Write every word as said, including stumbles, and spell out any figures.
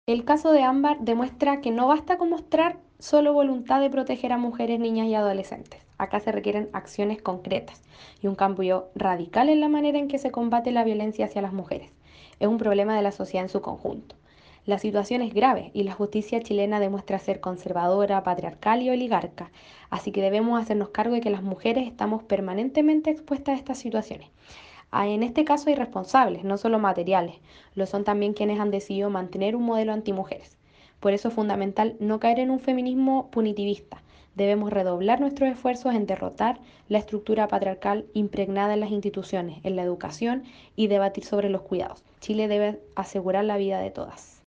El caso de Ámbar demuestra que no basta con mostrar solo voluntad de proteger a mujeres, niñas y adolescentes. Acá se requieren acciones concretas y un cambio radical en la manera en que se combate la violencia hacia las mujeres. Es un problema de la sociedad en su conjunto. La situación es grave y la justicia chilena demuestra ser conservadora, patriarcal y oligarca, así que debemos hacernos cargo de que las mujeres estamos permanentemente expuestas a estas situaciones. Ah, En este caso hay responsables, no solo materiales, lo son también quienes han decidido mantener un modelo antimujeres. Por eso es fundamental no caer en un feminismo punitivista. Debemos redoblar nuestros esfuerzos en derrotar la estructura patriarcal impregnada en las instituciones, en la educación y debatir sobre los cuidados. Chile debe asegurar la vida de todas.